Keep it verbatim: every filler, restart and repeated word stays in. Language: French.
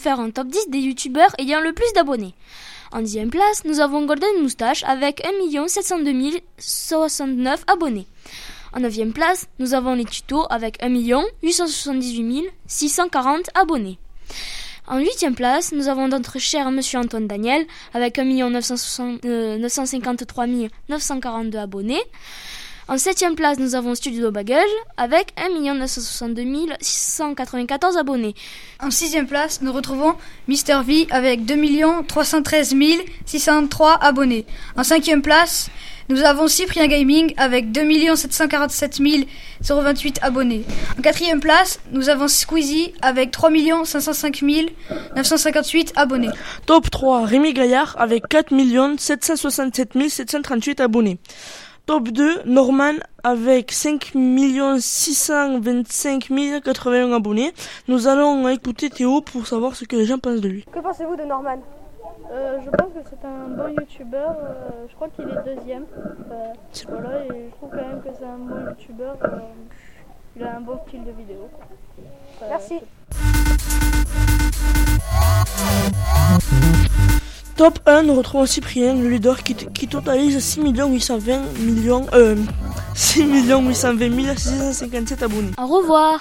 faire un top dix des youtubeurs ayant le plus d'abonnés. En dixième place, nous avons Golden Moustache avec un million sept cent deux mille soixante-neuf abonnés. En neuvième place, nous avons les tutos avec un million huit cent soixante-dix-huit mille six cent quarante abonnés. En huitième place, nous avons notre cher monsieur Antoine Daniel avec un million neuf cent cinquante-trois mille neuf cent quarante-deux abonnés. En septième place, nous avons Studio Bagel avec un million neuf cent soixante-deux mille six cent quatre-vingt-quatorze abonnés. En sixième place, nous retrouvons Mister V avec deux millions trois cent treize mille six cent trois abonnés. En cinquième place, nous avons Cyprien Gaming avec deux millions sept cent quarante-sept mille vingt-huit abonnés. En quatrième place, nous avons Squeezie avec trois millions cinq cent cinq mille neuf cent cinquante-huit abonnés. Top trois, Rémi Gaillard avec quatre millions sept cent soixante-sept mille sept cent trente-huit abonnés. Top deux, Norman avec cinq millions six cent vingt-cinq mille quatre-vingt-un abonnés. Nous allons écouter Théo pour savoir ce que les gens pensent de lui. Que pensez-vous de Norman ? Euh, je pense que c'est un bon youtubeur, euh, je crois qu'il est deuxième. Euh, voilà, et je trouve quand même que c'est un bon youtubeur. Euh, il a un bon style de vidéo. Euh, Merci. Top un, nous retrouvons Cyprien, le leader qui, qui totalise six millions huit cent vingt mille, euh, six millions huit cent vingt mille six cent cinquante-sept abonnés. Au revoir.